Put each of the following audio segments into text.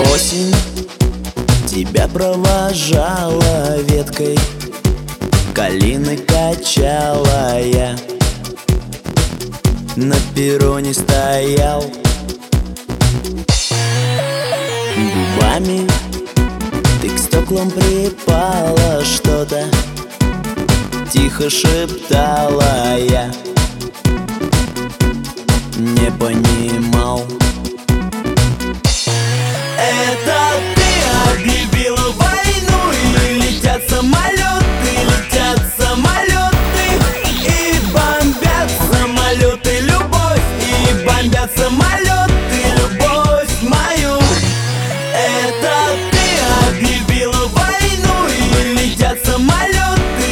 Осень тебя провожала веткой, калины качала я. На перроне стоял, губами ты к стеклам припала, что-то тихо шептала я. Не понимал. Это ты объявила войну, и летят самолеты, и бомбят самолеты любовь, и бомбят самолеты любовь мою. Это ты объявила войну, и летят самолеты,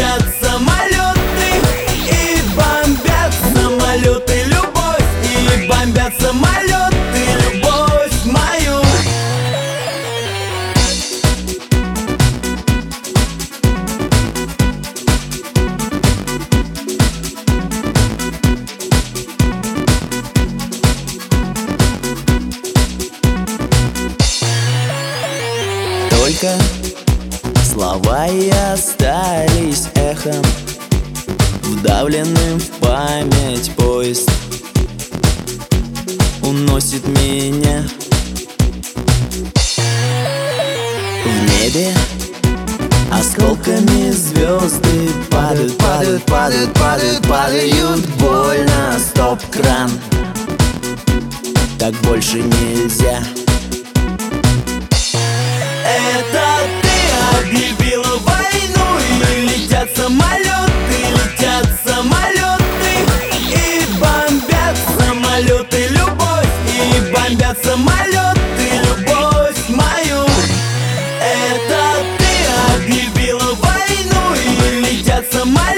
и бомбят самолеты любовь, и бомбят самолеты любовь мою. Только слова и остались эхом, вдавленным в память поезд уносит меня. В небе осколками звезды падают, падают, падают, падают, падают. Больно, стоп-кран, так больше нельзя. Это ты объявила войну, и летят самолеты, и бомбят самолеты любовь, и бомбят самолеты любовь мою. Это ты объявила войну, и летят самолеты.